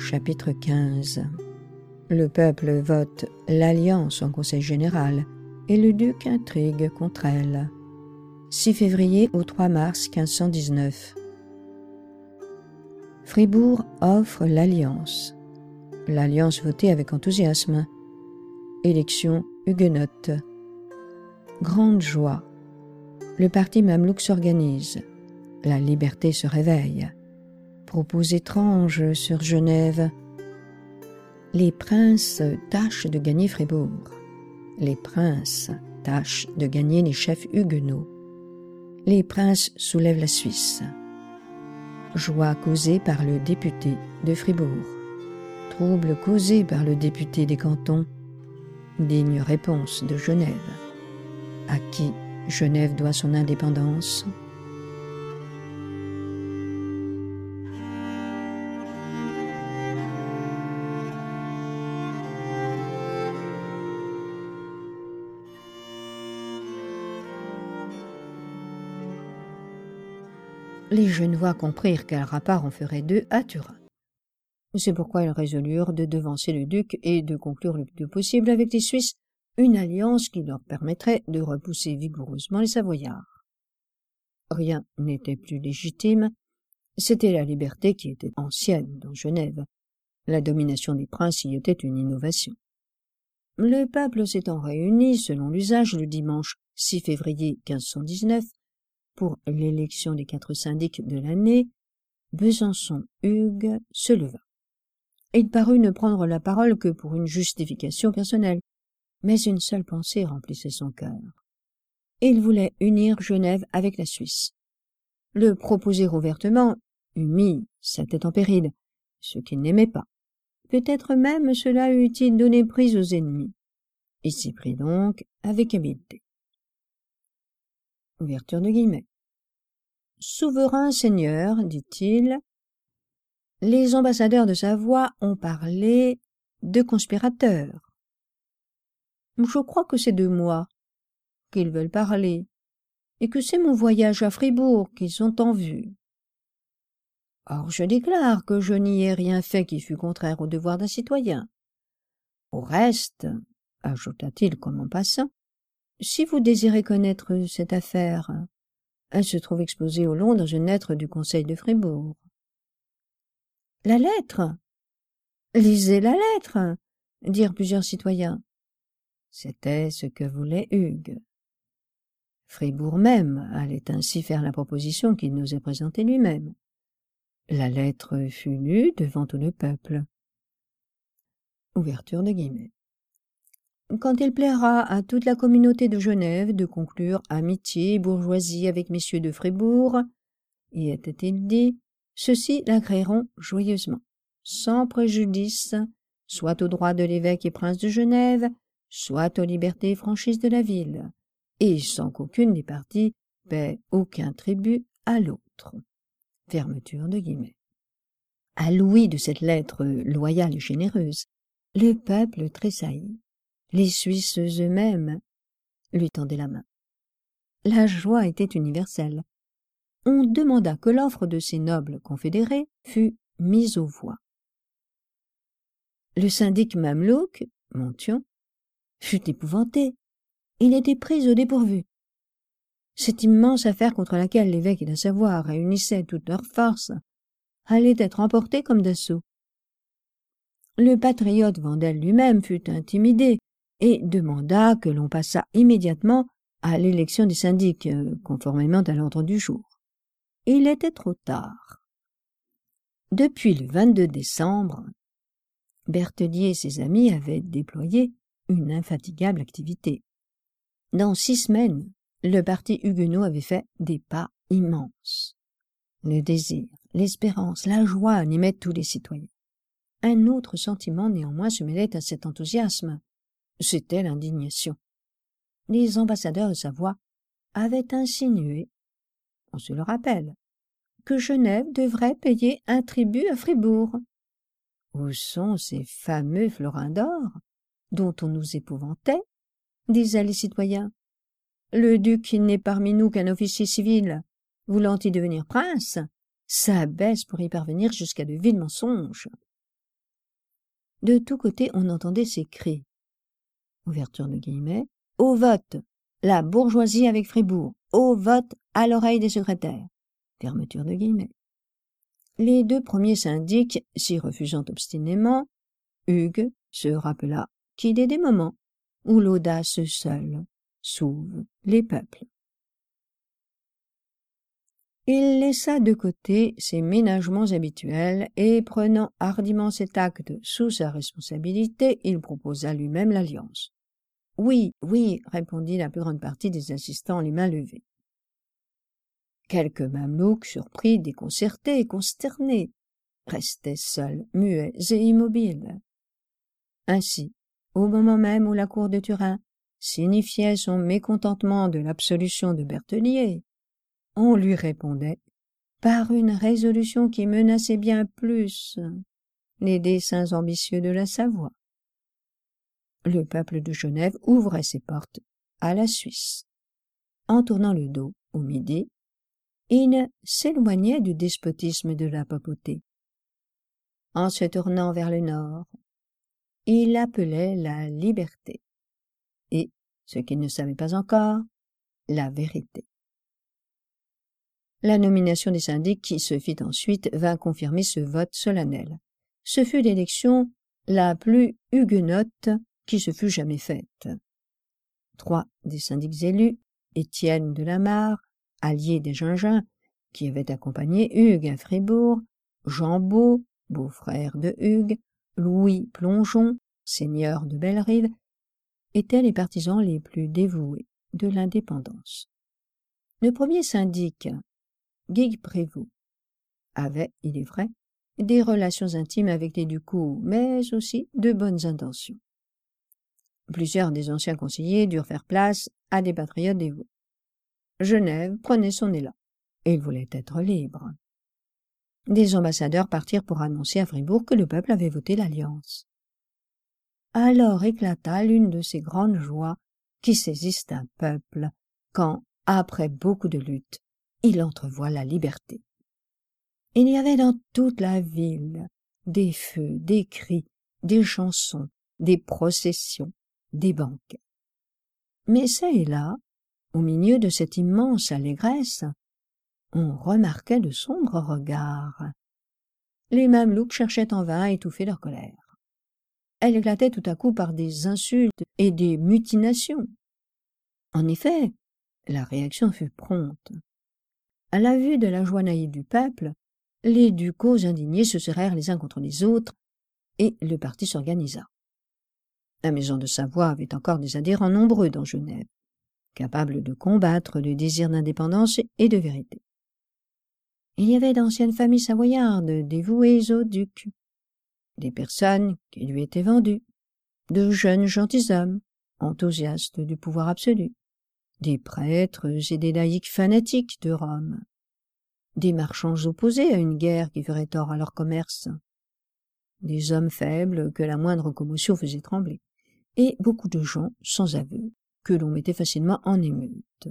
Chapitre 15. Le peuple vote l'Alliance en Conseil général et le duc intrigue contre elle. 6 février au 3 mars 1519. Fribourg offre l'Alliance. L'Alliance votée avec enthousiasme. Élection huguenote. Grande joie. Le parti mamelouk s'organise. La liberté se réveille. Propos étranges sur Genève. Les princes tâchent de gagner Fribourg. Les princes tâchent de gagner les chefs huguenots. Les princes soulèvent la Suisse. Joie causée par le député de Fribourg. Trouble causé par le député des cantons. Digne réponse de Genève. À qui Genève doit son indépendance? Les Genevois comprirent quel rapport en ferait d'eux à Turin. C'est pourquoi ils résolurent de devancer le duc et de conclure le plus tôt possible avec les Suisses une alliance qui leur permettrait de repousser vigoureusement les Savoyards. Rien n'était plus légitime, c'était la liberté qui était ancienne dans Genève. La domination des princes y était une innovation. Le peuple s'étant réuni selon l'usage le dimanche 6 février 1519, pour l'élection des 4 syndics de l'année, Besançon-Hugues se leva. Il parut ne prendre la parole que pour une justification personnelle, mais une seule pensée remplissait son cœur. Il voulait unir Genève avec la Suisse. Le proposer ouvertement eût mis sa tête en péril, ce qu'il n'aimait pas. Peut-être même cela eût-il donné prise aux ennemis. Il s'y prit donc avec habileté. Ouverture de guillemets. « Souverain Seigneur, dit-il, les ambassadeurs de Savoie ont parlé de conspirateurs. Je crois que c'est de moi qu'ils veulent parler, et que c'est mon voyage à Fribourg qu'ils ont en vue. Or je déclare que je n'y ai rien fait qui fût contraire au devoir d'un citoyen. Au reste, ajouta-t-il comme en passant, si vous désirez connaître cette affaire, elle se trouve exposée au long dans une lettre du Conseil de Fribourg. »« La lettre? Lisez la lettre !» dirent plusieurs citoyens. C'était ce que voulait Hugues. Fribourg même allait ainsi faire la proposition qu'il n'osait présenter lui-même. La lettre fut lue devant tout le peuple. Ouverture de guillemets. Quand il plaira à toute la communauté de Genève de conclure amitié et bourgeoisie avec messieurs de Fribourg, y était-il dit, ceux-ci l'agréeront joyeusement, sans préjudice, soit aux droits de l'évêque et prince de Genève, soit aux libertés et franchises de la ville, et sans qu'aucune des parties paie aucun tribut à l'autre. Fermeture de guillemets. À l'ouïe de cette lettre loyale et généreuse, le peuple tressaillit. Les Suisses eux-mêmes lui tendaient la main. La joie était universelle. On demanda que l'offre de ces nobles confédérés fût mise aux voix. Le syndic mamelouk, Montion, fut épouvanté. Il était pris au dépourvu. Cette immense affaire contre laquelle l'évêque et la Savoie réunissaient toutes leurs forces allait être emportée comme d'assaut. Le patriote Vandel lui-même fut intimidé et demanda que l'on passât immédiatement à l'élection des syndics, conformément à l'ordre du jour. Il était trop tard. Depuis le 22 décembre, Berthellier et ses amis avaient déployé une infatigable activité. Dans 6 semaines, le parti huguenot avait fait des pas immenses. Le désir, l'espérance, la joie animaient tous les citoyens. Un autre sentiment néanmoins se mêlait à cet enthousiasme. C'était l'indignation. Les ambassadeurs de Savoie avaient insinué, on se le rappelle, que Genève devrait payer un tribut à Fribourg. Où sont ces fameux florins d'or dont on nous épouvantait, disaient les citoyens. Le duc n'est parmi nous qu'un officier civil, voulant y devenir prince, s'abaisse pour y parvenir jusqu'à de vils mensonges. De tous côtés, on entendait ces cris. Ouverture de guillemets. Au vote, la bourgeoisie avec Fribourg. Au vote, à l'oreille des secrétaires. Fermeture de guillemets. Les deux premiers syndics, s'y refusant obstinément, Hugues se rappela qu'il est des moments où l'audace seule sauve les peuples. Il laissa de côté ses ménagements habituels et, prenant hardiment cet acte sous sa responsabilité, il proposa lui-même l'alliance. « Oui, oui, » répondit la plus grande partie des assistants les mains levées. Quelques mamelouks, surpris, déconcertés et consternés, restaient seuls, muets et immobiles. Ainsi, au moment même où la cour de Turin signifiait son mécontentement de l'absolution de Berthelier, on lui répondait par une résolution qui menaçait bien plus les desseins ambitieux de la Savoie. Le peuple de Genève ouvrait ses portes à la Suisse. En tournant le dos au midi, il s'éloignait du despotisme de la papauté. En se tournant vers le nord, il appelait la liberté et, ce qu'il ne savait pas encore, la vérité. La nomination des syndics qui se fit ensuite vint confirmer ce vote solennel. Ce fut l'élection la plus huguenote qui se fût jamais faite. 3 des syndics élus, Étienne de la Mare, allié des Gingins, qui avait accompagné Hugues à Fribourg, Jean Beau, beau-frère de Hugues, Louis Plongeon, seigneur de Bellerive, étaient les partisans les plus dévoués de l'indépendance. Le premier syndic, Guigues Prévost, avait, il est vrai, des relations intimes avec les Ducos, mais aussi de bonnes intentions. Plusieurs des anciens conseillers durent faire place à des patriotes dévoués. Genève prenait son élan, et il voulait être libre. Des ambassadeurs partirent pour annoncer à Fribourg que le peuple avait voté l'alliance. Alors éclata l'une de ces grandes joies qui saisissent un peuple quand, après beaucoup de luttes, il entrevoit la liberté. Il y avait dans toute la ville des feux, des cris, des chansons, des processions, des banquets. Mais ça et là, au milieu de cette immense allégresse, on remarquait de sombres regards. Les mamelouks cherchaient en vain à étouffer leur colère. Elle éclatait tout à coup par des insultes et des mutinations. En effet, la réaction fut prompte. À la vue de la joie naïve du peuple, les ducos indignés se serrèrent les uns contre les autres, et le parti s'organisa. La maison de Savoie avait encore des adhérents nombreux dans Genève, capables de combattre le désir d'indépendance et de vérité. Il y avait d'anciennes familles savoyardes dévouées au duc, des personnes qui lui étaient vendues, de jeunes gentilshommes, enthousiastes du pouvoir absolu, des prêtres et des laïcs fanatiques de Rome, des marchands opposés à une guerre qui ferait tort à leur commerce, des hommes faibles que la moindre commotion faisait trembler, et beaucoup de gens sans aveu que l'on mettait facilement en émeute.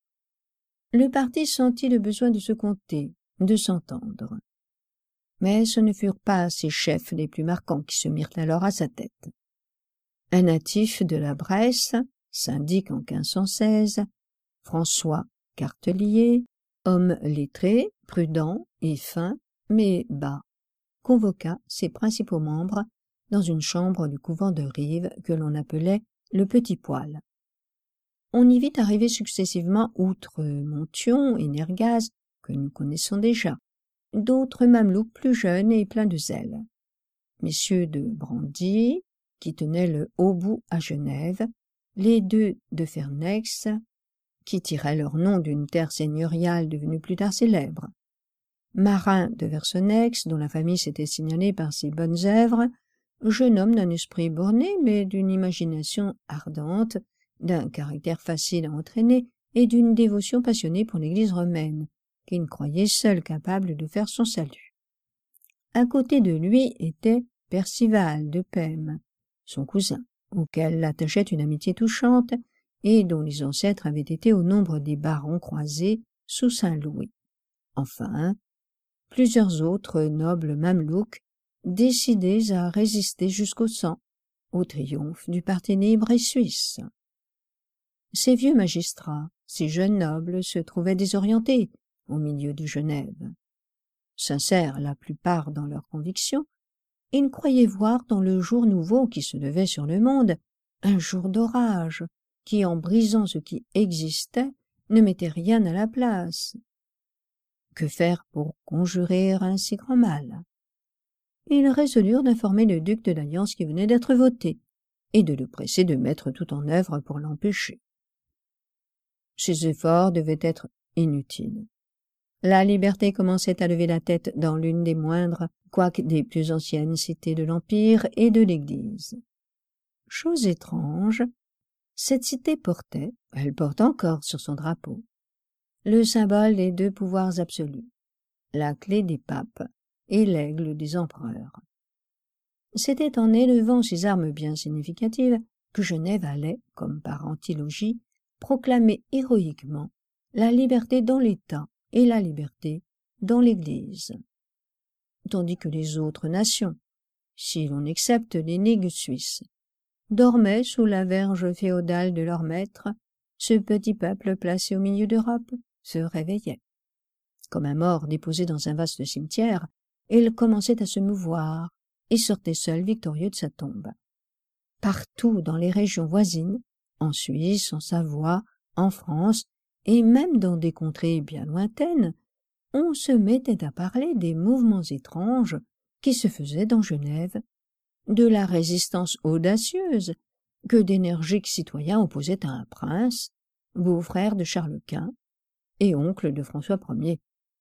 Le parti sentit le besoin de se compter, de s'entendre. Mais ce ne furent pas ses chefs les plus marquants qui se mirent alors à sa tête. Un natif de la Bresse, syndic en 1516, François Cartelier, homme lettré, prudent et fin, mais bas, convoqua ses principaux membres dans une chambre du couvent de Rives que l'on appelait le Petit Poil. On y vit arriver successivement, outre Monthyon et Nergaz, que nous connaissons déjà, d'autres mamelouks plus jeunes et pleins de zèle. Messieurs de Brandy, qui tenaient le Haut-Bout à Genève, les 2 de Fernex, qui tiraient leur nom d'une terre seigneuriale devenue plus tard célèbre, Marin de Versonex, dont la famille s'était signalée par ses bonnes œuvres, jeune homme d'un esprit borné mais d'une imagination ardente, d'un caractère facile à entraîner et d'une dévotion passionnée pour l'Église romaine, qu'il croyait seul capable de faire son salut. À côté de lui était Percival de Pême, son cousin, auquel l'attachait une amitié touchante et dont les ancêtres avaient été au nombre des barons croisés sous Saint-Louis. Enfin, plusieurs autres nobles mamelouks décidés à résister jusqu'au sang, au triomphe du parti libre et suisse. Ces vieux magistrats, ces jeunes nobles se trouvaient désorientés au milieu de Genève. Sincères la plupart dans leurs convictions, ils croyaient voir dans le jour nouveau qui se levait sur le monde un jour d'orage qui, en brisant ce qui existait, ne mettait rien à la place. Que faire pour conjurer un si grand mal? Ils résolurent d'informer le duc de l'alliance qui venait d'être votée et de le presser de mettre tout en œuvre pour l'empêcher. Ces efforts devaient être inutiles. La liberté commençait à lever la tête dans l'une des moindres, quoique des plus anciennes cités de l'Empire et de l'Église. Chose étrange, cette cité portait, elle porte encore sur son drapeau, le symbole des deux pouvoirs absolus, la clé des papes et l'aigle des empereurs. C'était en élevant ces armes bien significatives que Genève allait, comme par antilogie, proclamer héroïquement la liberté dans l'État et la liberté dans l'Église. Tandis que les autres nations, si l'on accepte les ligues suisses, dormaient sous la verge féodale de leur maître, ce petit peuple placé au milieu d'Europe se réveillait. Comme un mort déposé dans un vaste cimetière, il commençait à se mouvoir et sortait seul victorieux de sa tombe. Partout dans les régions voisines, en Suisse, en Savoie, en France, et même dans des contrées bien lointaines, on se mettait à parler des mouvements étranges qui se faisaient dans Genève, de la résistance audacieuse que d'énergiques citoyens opposaient à un prince, beau-frère de Charles Quint et oncle de François Ier.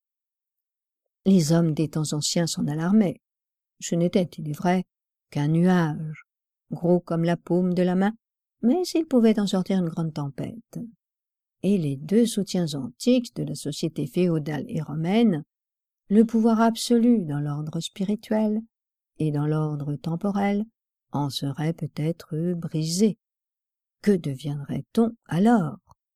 Les hommes des temps anciens s'en alarmaient. Ce n'était, il est vrai, qu'un nuage, gros comme la paume de la main, mais il pouvait en sortir une grande tempête. Et les deux soutiens antiques de la société féodale et romaine, le pouvoir absolu dans l'ordre spirituel et dans l'ordre temporel, en seraient peut-être brisés. Que deviendrait-on alors?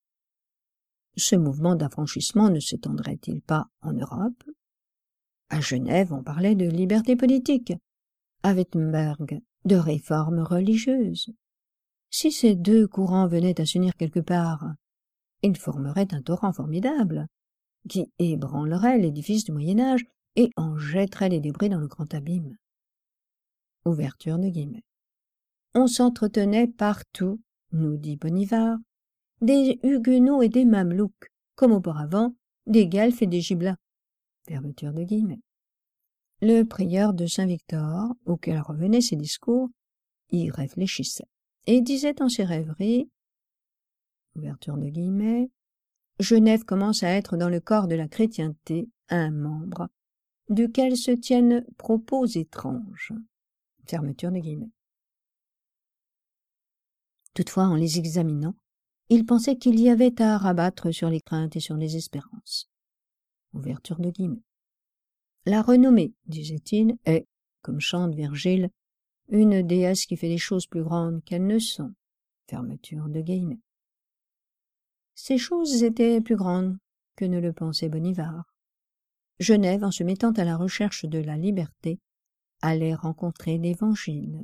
Ce mouvement d'affranchissement ne s'étendrait-il pas en Europe? À Genève, on parlait de liberté politique, à Wittenberg, de réforme religieuse. Si ces deux courants venaient à s'unir quelque part, ils formeraient un torrent formidable, qui ébranlerait l'édifice du Moyen-Âge et en jetterait les débris dans le grand abîme. Ouverture de guillemets. On s'entretenait partout, nous dit Bonivard, des Huguenots et des Mamelouks, comme auparavant, des Guelfes et des Gibelins. Fermeture de guillemets. Le prieur de Saint-Victor, auquel revenaient ces discours, y réfléchissait, et disait en ses rêveries, ouverture de guillemets, Genève commence à être dans le corps de la chrétienté un membre, duquel se tiennent propos étranges. Fermeture de guillemets. Toutefois, en les examinant, il pensait qu'il y avait à rabattre sur les craintes et sur les espérances. Ouverture de guillemets. La renommée, disait-il, est, comme chante Virgile, une déesse qui fait des choses plus grandes qu'elles ne sont. Fermeture de guillemets. Ces choses étaient plus grandes que ne le pensait Bonivard. Genève, en se mettant à la recherche de la liberté, allait rencontrer l'Évangile.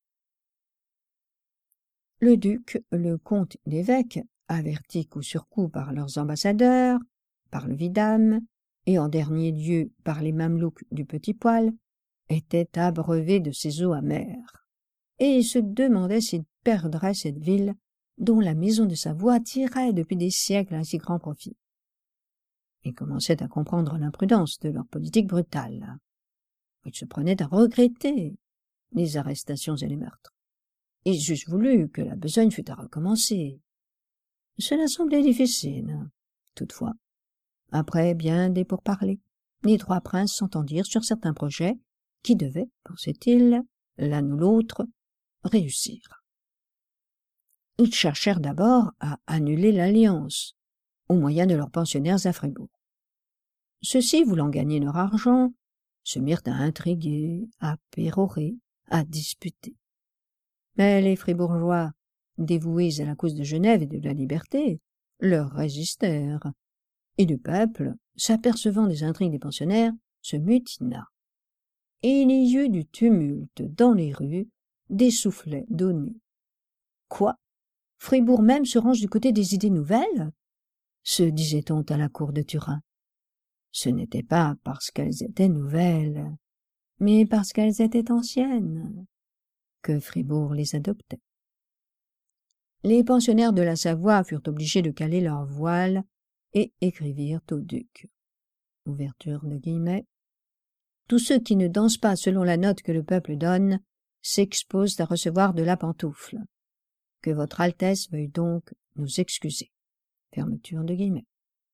Le duc, le comte et l'évêque, avertis coup sur coup par leurs ambassadeurs, par le vidame, et en dernier lieu par les mamelouks du Petit Poil, étaient abreuvés de ces eaux amères, et se demandaient s'ils perdraient cette ville dont la maison de Savoie tirait depuis des siècles un si grand profit. Ils commençaient à comprendre l'imprudence de leur politique brutale. Ils se prenaient à regretter les arrestations et les meurtres. Ils eussent voulu que la besogne fût à recommencer. Cela semblait difficile. Toutefois, après bien des pourparlers, les trois princes s'entendirent sur certains projets qui devaient, pensait-il, l'un ou l'autre, réussir. Ils cherchèrent d'abord à annuler l'alliance, au moyen de leurs pensionnaires à Fribourg. Ceux-ci, voulant gagner leur argent, se mirent à intriguer, à pérorer, à disputer. Mais les Fribourgeois, dévoués à la cause de Genève et de la liberté, leur résistèrent, et le peuple, s'apercevant des intrigues des pensionnaires, se mutina. et il y eut du tumulte dans les rues, des soufflets donnés. Quoi? Fribourg même se range du côté des idées nouvelles? Se disait-on à la cour de Turin. Ce n'était pas parce qu'elles étaient nouvelles, mais parce qu'elles étaient anciennes, que Fribourg les adoptait. Les pensionnaires de la Savoie furent obligés de caler leurs voiles et écrivirent au duc. Ouverture de guillemets. Tous ceux qui ne dansent pas selon la note que le peuple donne s'exposent à recevoir de la pantoufle. Que votre Altesse veuille donc nous excuser. Fermeture de guillemets.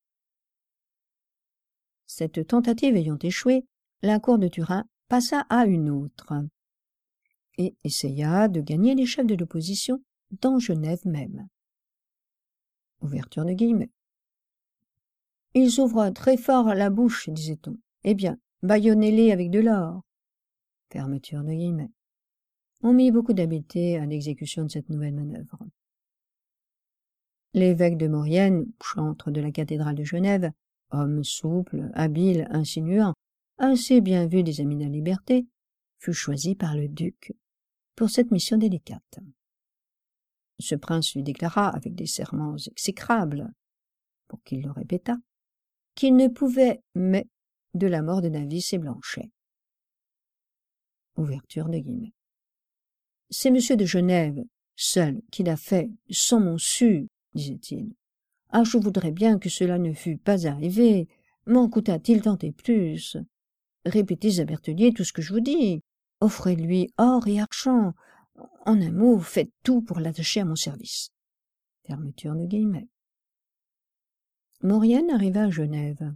Cette tentative ayant échoué, la cour de Turin passa à une autre et essaya de gagner les chefs de l'opposition dans Genève même. Ouverture de guillemets. Ils ouvrent très fort la bouche, disait-on. Eh bien, bâillonnez-les avec de l'or. Fermeture de guillemets. On mit beaucoup d'habileté à l'exécution de cette nouvelle manœuvre. L'évêque de Maurienne, chantre de la cathédrale de Genève, homme souple, habile, insinuant, assez bien vu des amis de la liberté, fut choisi par le duc pour cette mission délicate. Ce prince lui déclara avec des serments exécrables, pour qu'il le répétât, qu'il ne pouvait mais de la mort de Navis et Blanchet. Ouverture de guillemets. C'est monsieur de Genève, seul, qui l'a fait, sans mon su, disait-il. Ah, je voudrais bien que cela ne fût pas arrivé, m'en coûta-t-il tant et plus. Répétez à Berthelier tout ce que je vous dis. Offrez-lui or et argent. En un mot, faites tout pour l'attacher à mon service. Fermeture de guillemets. Maurienne arriva à Genève.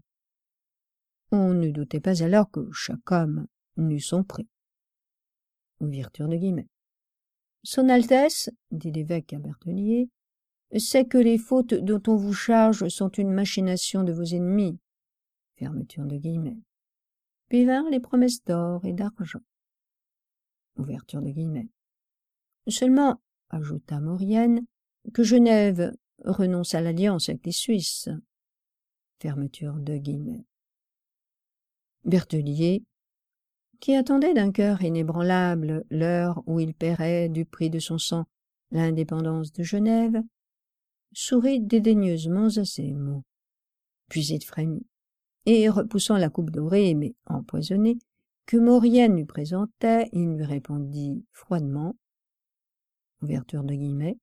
On ne doutait pas alors que chaque homme n'eût son prix. Ouverture de guillemets. Son Altesse, dit l'évêque à Berthelier, sait que les fautes dont on vous charge sont une machination de vos ennemis. Fermeture de guillemets. Puis vinrent les promesses d'or et d'argent. Ouverture de guillemets. Seulement, ajouta Maurienne, que Genève renonce à l'alliance avec les Suisses. Fermeture de guillemets. Berthelier, qui attendait d'un cœur inébranlable l'heure où il paierait du prix de son sang l'indépendance de Genève, sourit dédaigneusement à ces mots. Puis il frémit, et repoussant la coupe dorée mais empoisonnée que Maurienne lui présentait, il lui répondit froidement, ouverture de guillemets,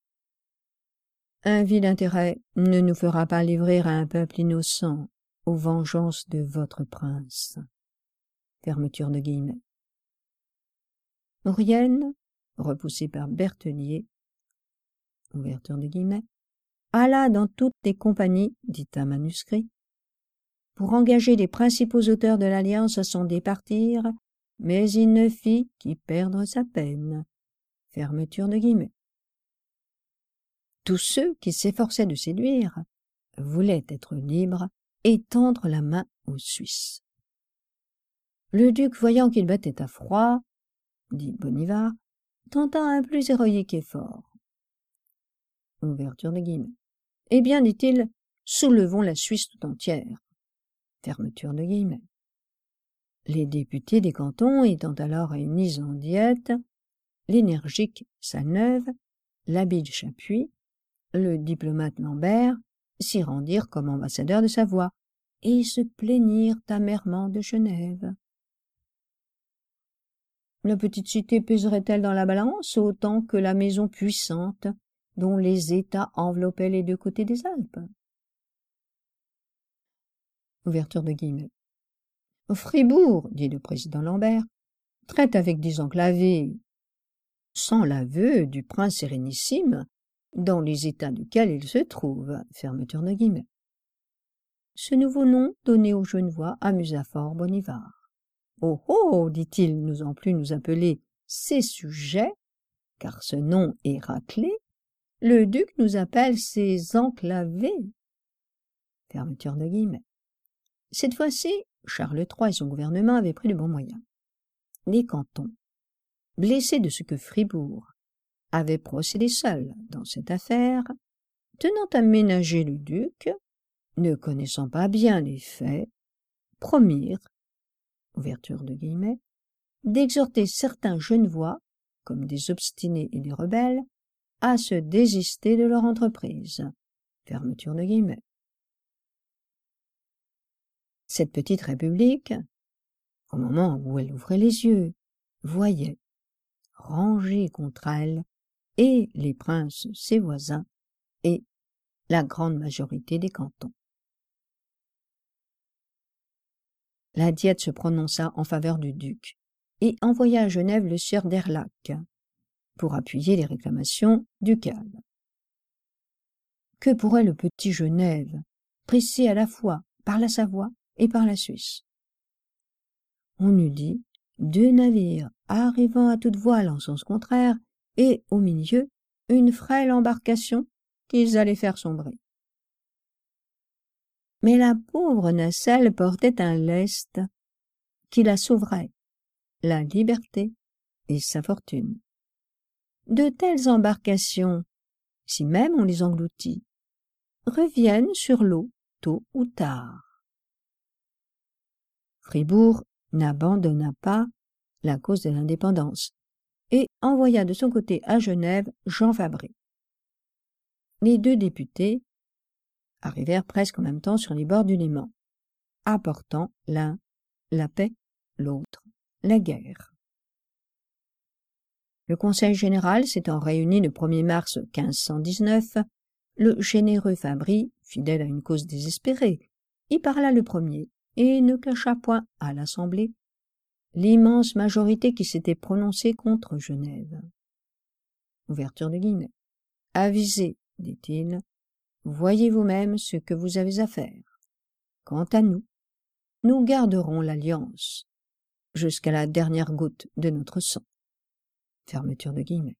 « Un vil intérêt ne nous fera pas livrer à un peuple innocent aux vengeances de votre prince. » Fermeture de guillemets. Maurienne, repoussée par Berthelier, ouverture de guillemets, alla dans toutes les compagnies, dit un manuscrit, pour engager les principaux auteurs de l'alliance à s'en départir, mais il ne fit qu'y perdre sa peine. Fermeture de guillemets. Tous ceux qui s'efforçaient de séduire voulaient être libres et tendre la main aux Suisses. Le duc, voyant qu'il battait à froid, dit Bonivard, tenta un plus héroïque effort. Ouverture de guillemets. Eh bien, dit-il, soulevons la Suisse tout entière. Fermeture de guillemets. Les députés des cantons étant alors réunis en diète, l'énergique Salneuve, l'habile Chapuis, le diplomate Lambert s'y rendirent comme ambassadeurs de Savoie et se plaignirent amèrement de Genève. La petite cité pèserait-elle dans la balance autant que la maison puissante dont les États enveloppaient les deux côtés des Alpes? Ouverture de guillemets. Fribourg, dit le président Lambert, traite avec des enclavés, sans l'aveu du prince sérénissime, dans les états duquel il se trouve. Fermeture de guillemets. Ce nouveau nom donné aux Genevois amusa fort Bonivard. Oh oh, dit-il, n'osant plus nous appeler ses sujets, car ce nom est raclé, le duc nous appelle ses enclavés. Fermeture de guillemets. Cette fois-ci, Charles III et son gouvernement avaient pris de bons moyens. Les cantons, blessés de ce que Fribourg avait procédé seul dans cette affaire, tenant à ménager le duc, ne connaissant pas bien les faits, promirent, ouverture de guillemets, d'exhorter certains Genevois, comme des obstinés et des rebelles, à se désister de leur entreprise. Fermeture de guillemets. Cette petite république, au moment où elle ouvrait les yeux, voyait, rangés contre elle, et les princes ses voisins, et la grande majorité des cantons. La Diète se prononça en faveur du duc et envoya à Genève le sieur d'Erlac pour appuyer les réclamations ducales. Que pourrait le petit Genève, pressé à la fois par la Savoie et par la Suisse? On eût dit 2 navires arrivant à toute voile en sens contraire et, au milieu, une frêle embarcation qu'ils allaient faire sombrer. Mais la pauvre nacelle portait un lest qui la sauverait, la liberté et sa fortune. De telles embarcations, si même on les engloutit, reviennent sur l'eau tôt ou tard. Fribourg n'abandonna pas la cause de l'indépendance et envoya de son côté à Genève Jean Fabré. Les 2 députés arrivèrent presque en même temps sur les bords du Léman, apportant l'un la paix, l'autre la guerre. Le Conseil général s'étant réuni le 1er mars 1519, le généreux Fabry, fidèle à une cause désespérée, y parla le premier et ne cacha point à l'Assemblée l'immense majorité qui s'était prononcée contre Genève. Ouverture de guillemets. Avisez, dit-il, voyez vous-même ce que vous avez à faire. Quant à nous, nous garderons l'alliance jusqu'à la dernière goutte de notre sang. Fermeture de guillemets.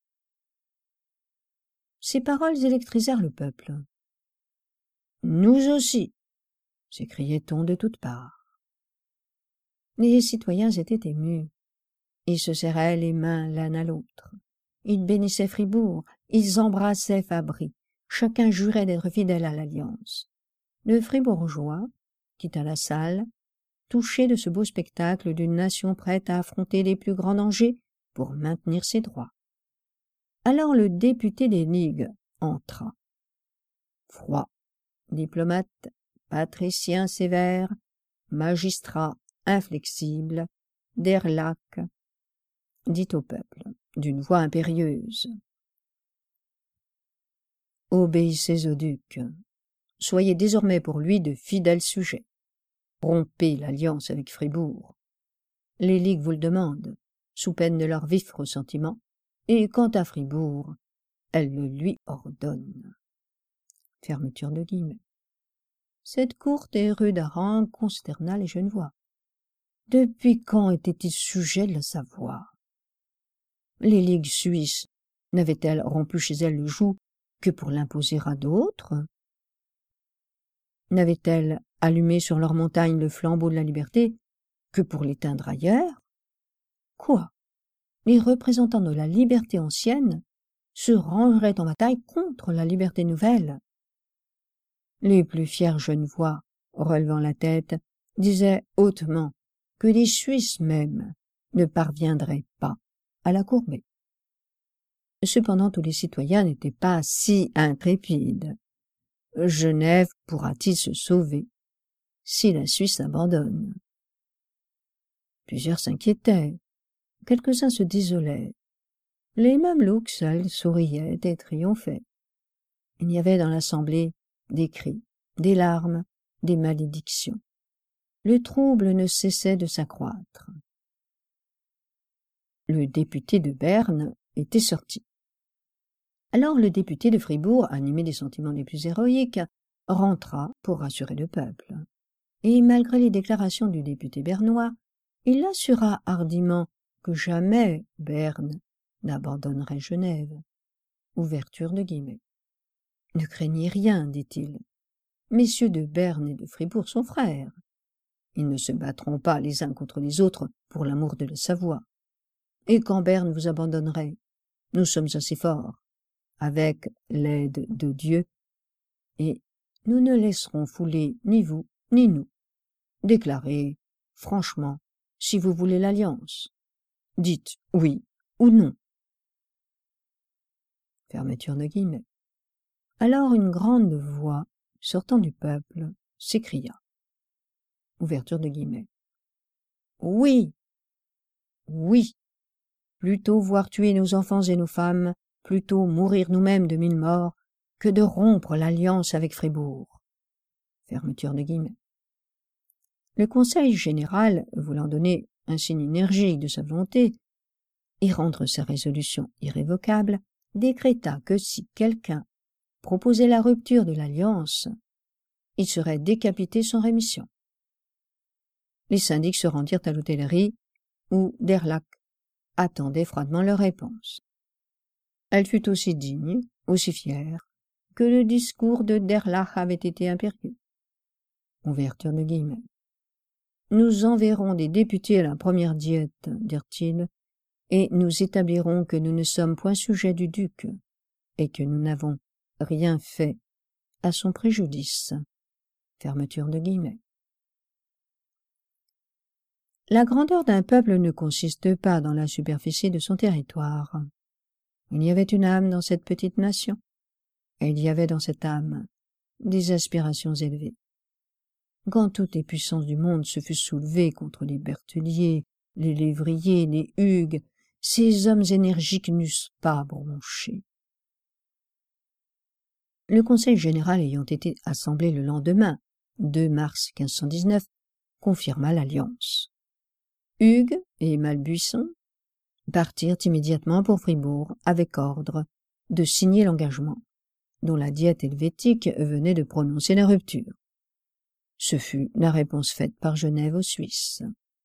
Ces paroles électrisèrent le peuple. Nous aussi, s'écriait-on de toutes parts. Les citoyens étaient émus. Ils se serraient les mains l'un à l'autre. Ils bénissaient Fribourg, ils embrassaient Fabry. Chacun jurait d'être fidèle à l'alliance. Le Fribourgeois quitta la salle, touché de ce beau spectacle d'une nation prête à affronter les plus grands dangers pour maintenir ses droits. Alors le député des ligues entra. Froid, diplomate, patricien sévère, magistrat inflexible, d'Erlac, dit au peuple, d'une voix impérieuse. Obéissez au duc. Soyez désormais pour lui de fidèles sujets. Rompez l'alliance avec Fribourg. Les ligues vous le demandent, sous peine de leur vif ressentiment, et quant à Fribourg, elles le lui ordonnent. Fermeture de guillemets. Cette courte et rude harangue consterna les Genevois. Depuis quand étaient-ils sujets de la Savoie? Les ligues suisses n'avaient-elles rompu chez elles le joug que pour l'imposer à d'autres? N'avaient-elles allumé sur leur montagne le flambeau de la liberté que pour l'éteindre ailleurs? Quoi? Les représentants de la liberté ancienne se rangeraient en bataille contre la liberté nouvelle? Les plus fiers Genevois, relevant la tête, disaient hautement que les Suisses même ne parviendraient pas à la courber. Cependant, tous les citoyens n'étaient pas si intrépides. Genève pourra-t-il se sauver si la Suisse abandonne? Plusieurs s'inquiétaient, quelques-uns se désolaient. Les Mamelouks seuls souriaient et triomphaient. Il y avait dans l'assemblée des cris, des larmes, des malédictions. Le trouble ne cessait de s'accroître. Le député de Berne était sorti. Alors le député de Fribourg, animé des sentiments les plus héroïques, rentra pour rassurer le peuple. Et malgré les déclarations du député bernois, il assura hardiment que jamais Berne n'abandonnerait Genève. Ouverture de guillemets. Ne craignez rien, dit-il. Messieurs de Berne et de Fribourg sont frères. Ils ne se battront pas les uns contre les autres pour l'amour de la Savoie. Et quand Berne vous abandonnerait, nous sommes assez forts, avec l'aide de Dieu, et nous ne laisserons fouler ni vous ni nous. Déclarez, franchement, si vous voulez l'alliance. Dites oui ou non. Fermeture de guillemets. Alors une grande voix, sortant du peuple, s'écria. Ouverture de guillemets. Oui, oui, plutôt voir tuer nos enfants et nos femmes, plutôt mourir nous-mêmes de 1000 morts, que de rompre l'alliance avec Fribourg. Fermeture de guillemets. Le Conseil général, voulant donner un signe énergique de sa volonté et rendre sa résolution irrévocable, décréta que si quelqu'un proposait la rupture de l'alliance, il serait décapité sans rémission. Les syndics se rendirent à l'hôtellerie où Derlach attendait froidement leur réponse. Elle fut aussi digne, aussi fière, que le discours de Derlach avait été impérieux. Ouverture de guillemets. Nous enverrons des députés à la première diète, dirent-ils, et nous établirons que nous ne sommes point sujets du duc, et que nous n'avons rien fait à son préjudice. Fermeture de guillemets. La grandeur d'un peuple ne consiste pas dans la superficie de son territoire. Il y avait une âme dans cette petite nation, et il y avait dans cette âme des aspirations élevées. Quand toutes les puissances du monde se fussent soulevées contre les Berthelliers, les Lévriers, les Hugues, ces hommes énergiques n'eussent pas bronché. Le Conseil général ayant été assemblé le lendemain, 2 mars 1519, confirma l'alliance. Hugues et Malbuisson partirent immédiatement pour Fribourg avec ordre de signer l'engagement, dont la diète helvétique venait de prononcer la rupture. Ce fut la réponse faite par Genève aux Suisses.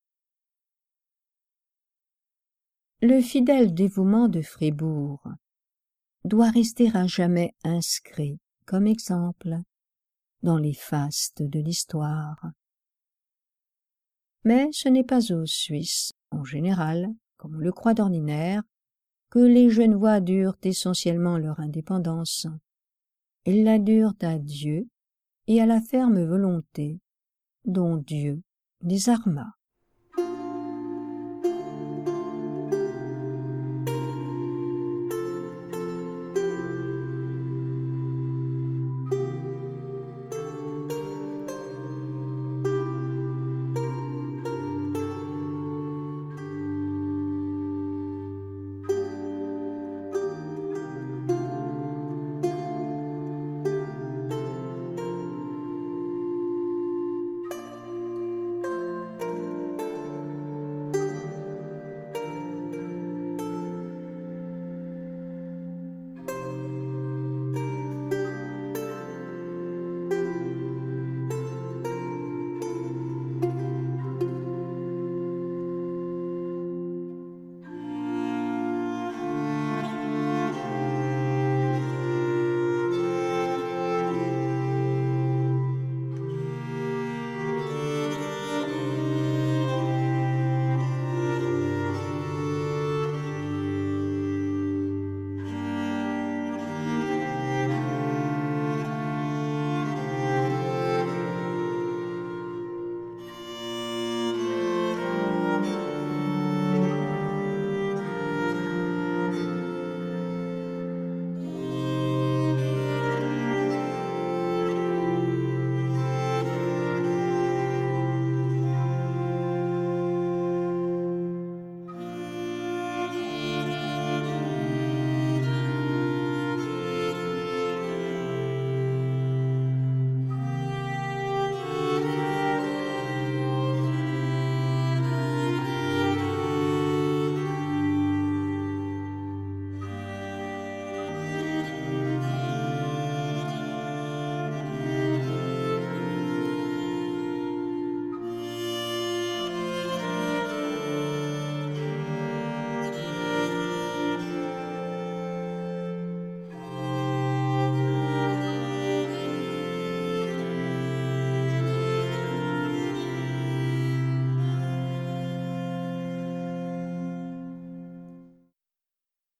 Le fidèle dévouement de Fribourg doit rester à jamais inscrit comme exemple dans les fastes de l'histoire. Mais ce n'est pas aux Suisses, en général, comme on le croit d'ordinaire, que les Genevois durent essentiellement leur indépendance. Ils la durent à Dieu et à la ferme volonté dont Dieu les arma.